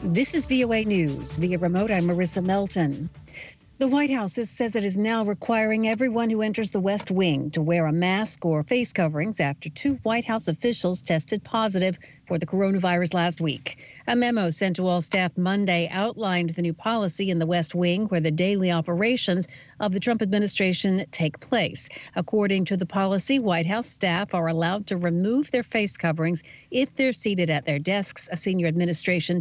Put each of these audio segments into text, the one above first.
This is VOA News. Via remote, I'm Marissa Melton. The White House says it is now requiring everyone who enters the West Wing to wear a mask or face coverings after 2 White House officials tested positive for the coronavirus last week. A memo sent to all staff Monday outlined the new policy in the West Wing where the daily operations of the Trump administration take place. According to the policy, White House staff are allowed to remove their face coverings if they're seated at their desks, a senior administration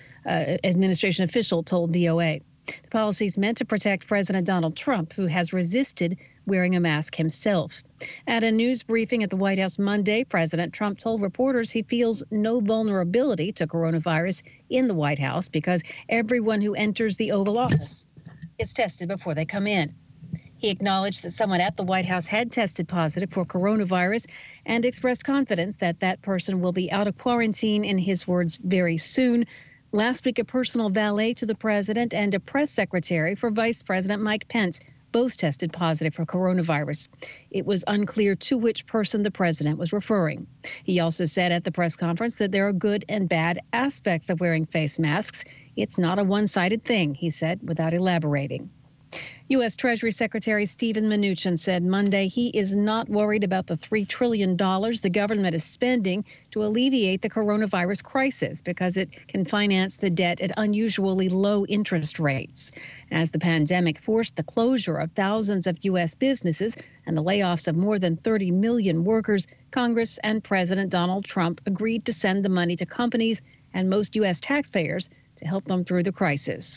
official told VOA. The policy is meant to protect President Donald Trump, who has resisted wearing a mask himself. At a news briefing at the White House Monday, President Trump told reporters he feels no vulnerability to coronavirus in the White House because everyone who enters the Oval Office is tested before they come in. He acknowledged that someone at the White House had tested positive for coronavirus and expressed confidence that that person will be out of quarantine, in his words, very soon. Last week, a personal valet to the president and a press secretary for Vice President Mike Pence both tested positive for coronavirus. It was unclear to which person the president was referring. He also said at the press conference that there are good and bad aspects of wearing face masks. It's not a one-sided thing, he said, without elaborating. U.S. Treasury Secretary Steven Mnuchin said Monday he is not worried about the $3 trillion the government is spending to alleviate the coronavirus crisis because it can finance the debt at unusually low interest rates. As the pandemic forced the closure of thousands of U.S. businesses and the layoffs of more than 30 million workers, Congress and President Donald Trump agreed to send the money to companies and most U.S. taxpayers to help them through the crisis.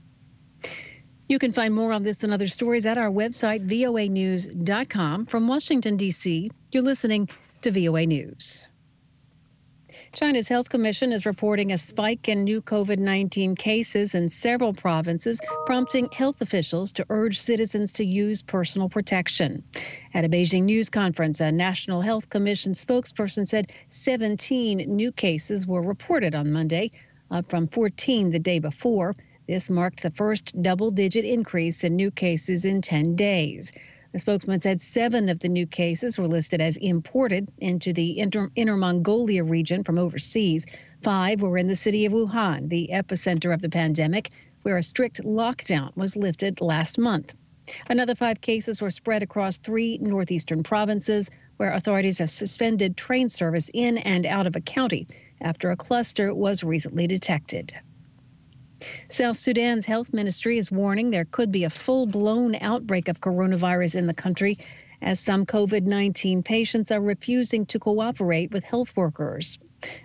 You can find more on this and other stories at our website, voanews.com. From Washington, D.C., you're listening to VOA News. China's Health Commission is reporting a spike in new COVID-19 cases in several provinces, prompting health officials to urge citizens to use personal protection. At a Beijing news conference, a National Health Commission spokesperson said 17 new cases were reported on Monday, up from 14 the day before. This marked the first double-digit increase in new cases in 10 days. The spokesman said 7 of the new cases were listed as imported into the Inner Mongolia region from overseas. 5 were in the city of Wuhan, the epicenter of the pandemic, where a strict lockdown was lifted last month. Another 5 cases were spread across 3 northeastern provinces, where authorities have suspended train service in and out of a county after a cluster was recently detected. South Sudan's health ministry is warning there could be a full-blown outbreak of coronavirus in the country as some COVID-19 patients are refusing to cooperate with health workers.